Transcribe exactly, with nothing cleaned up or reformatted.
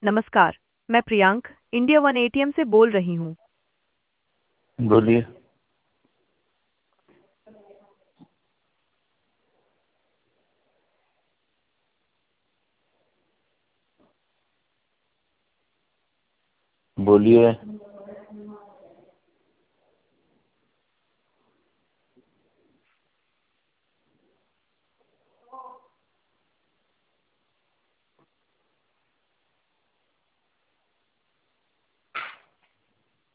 नमस्कार। मैं Priyank India one ATM से बोल रही हूँ। बोलिए। बोलिए।